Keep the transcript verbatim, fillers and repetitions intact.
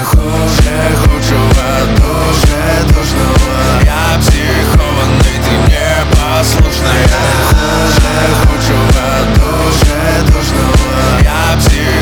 хуже худшего, души душного. Я психованный, ты непослушная. Хуже худшего, души душного. Я психованный.